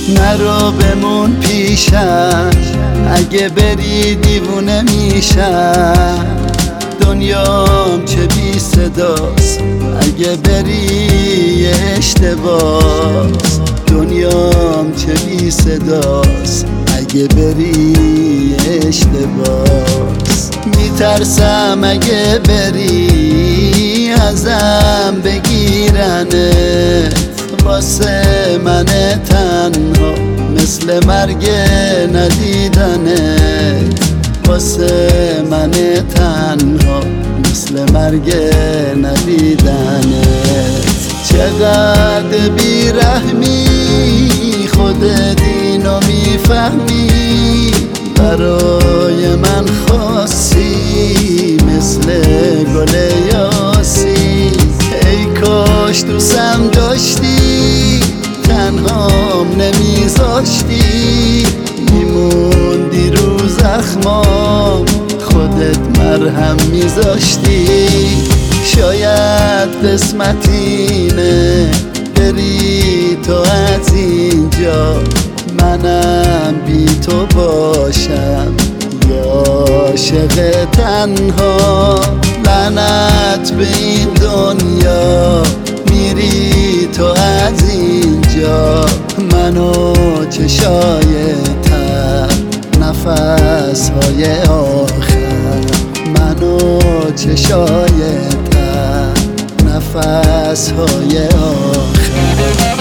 نرو بمون پیشم، اگه بری دیوونه میشم. دنیام چه بی صداست، اگه بری اشتباس. دنیام چه بی صداست، اگه بری اشتباس. میترسم اگه بری ازم بگیرنت، واسه من تنها مثل مرگ ندیدنت. واسه من تنها مثل مرگ ندیدنت. چقدر بیرحمی، خودت اینو میفهمی. برای من خاصی مثل گل یاسی. ای کاش دوستم داشتی، تنهام نمیذاشتی. میموندی رو زخمام، خودت مرهم میذاشتی. شاید قسمت اینه بری تو از اینجا، منم بی تو باشم یا عاشق تنها. لعنت به این دنیا، میری تو از اینجا. منو چشای تر، نفس‌های آخر. منو چشای تر، نفس‌های آخر.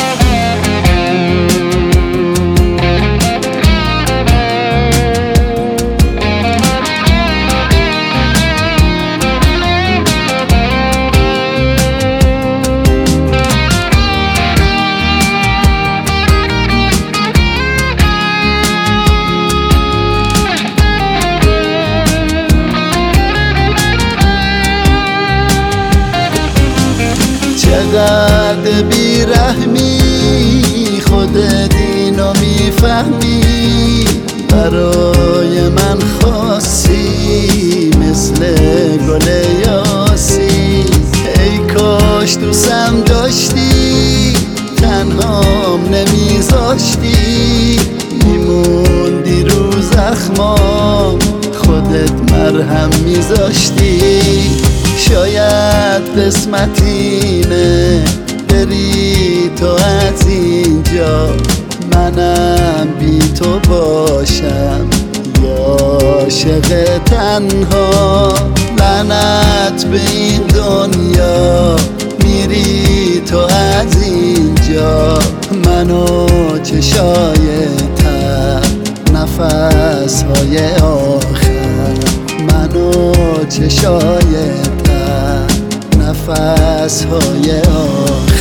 چقدر بیرحمی، خودت اینو میفهمی. برای من خاصی مثل گل یاسی. ای کاش دوستم داشتی، تنهام نمیذاشتی. میموندی رو زخمام، خودت مرهم میذاشتی. شاید قسمت اینه بری تو از اینجا، منم بی تو باشم یا عاشق تنها. لعنت به این دنیا، میری تو از اینجا. منو چشای تر، نفس‌های آخر. منو چشای تر، نفس‌های آخر.